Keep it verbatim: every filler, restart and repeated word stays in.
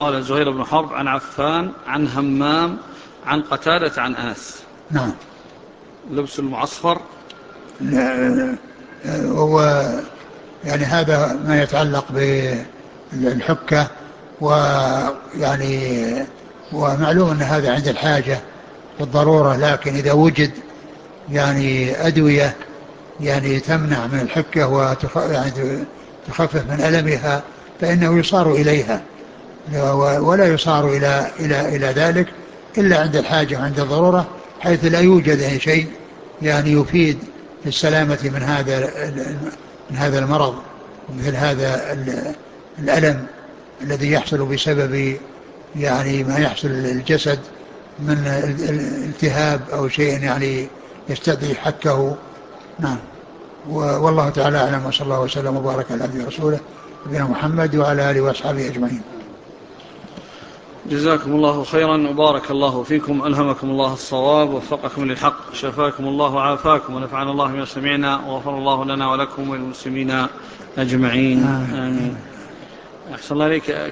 قال زهير بن حرب عن عفان عن همام عن قتادة عن أنس. نعم. لبس المعصفر هو يعني هذا ما يتعلق بالحكة، ويعني ومعلوم أن هذا عند الحاجة والضرورة، لكن إذا وجد يعني أدوية يعني تمنع من الحكة وتخفف من ألمها فإنه يصار إليها، ولا يصار إلى إلى إلى ذلك إلا عند الحاجة وعند الضرورة، حيث لا يوجد شيء يعني يفيد في السلامة من هذا من هذا المرض ومثل هذا الألم الذي يحصل بسبب يعني ما يحصل للجسد من التهاب أو شيء يعني يستدعي حكه. نعم. والله تعالى أعلم، وصلى الله وسلم وبارك على عبده ورسوله نبينا محمد وعلى آله وأصحابه أجمعين. جزاكم الله خيرا وبارك الله فيكم، ألهمكم الله الصواب ووفقكم للحق، شفاكم الله وعافاكم ونفعنا الله بما سمعنا وغفر الله لنا ولكم وللمسلمين أجمعين. آمين. أحسن الله عليك.